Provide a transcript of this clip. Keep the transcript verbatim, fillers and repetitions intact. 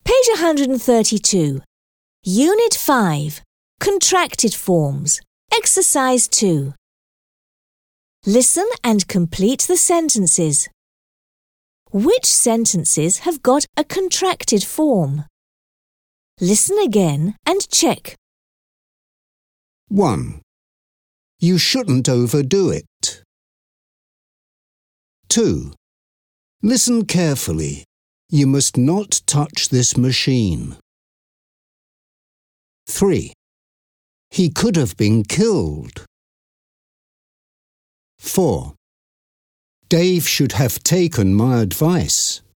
Page one hundred thirty-two. Unit five. Contracted forms. Exercise two. Listen and complete the sentences. Which sentences have got a contracted form? Listen again and check. one. You shouldn't overdo it. two. Listen carefully. You must not touch this machine. three. He could have been killed. four. Dave should have taken my advice.